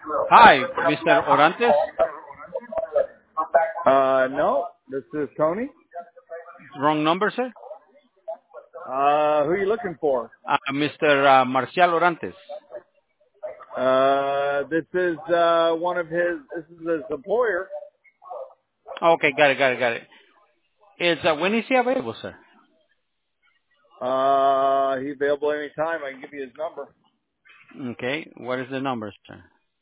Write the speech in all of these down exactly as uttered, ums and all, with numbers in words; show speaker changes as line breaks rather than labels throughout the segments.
Hi, mister Orantes.
Uh, no, this is Tony.
Wrong number, sir.
Uh, who are you looking for?
Uh, mister Uh, Marcial Orantes.
Uh, this is, uh, one of his, this is his employer.
Okay, got it, got it, got it. Is uh, when is he available, sir?
Uh, he's available anytime. I can give you his number.
Okay, what is the number, sir?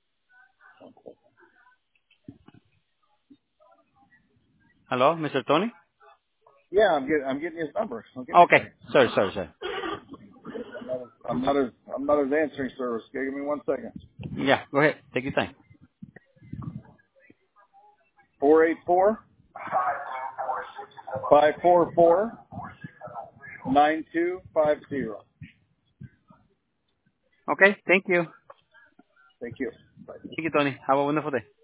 Hello, mister Tony?
Yeah, I'm getting, I'm getting his number. So give me a
Okay,
second.
sorry, sorry, sorry.
I'm not his, I'm not his answering service. Okay, give me one second.
Yeah, go ahead. Take your time.
Four eight four five four four nine two five zero.
Okay, thank you.
Thank you. Bye.
Thank you, Tony. Have a wonderful day.